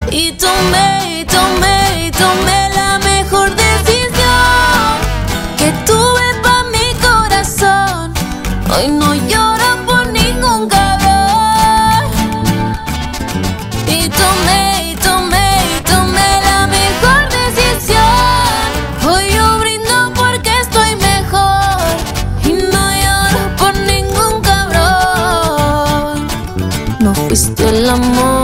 Y tomé la mejor decisión que tuve pa' mi corazón. Hoy no lloro por ningún cabrón. Y tomé la mejor decisión. Hoy yo brindo porque estoy mejor y no lloro por ningún cabrón. No fuiste el amor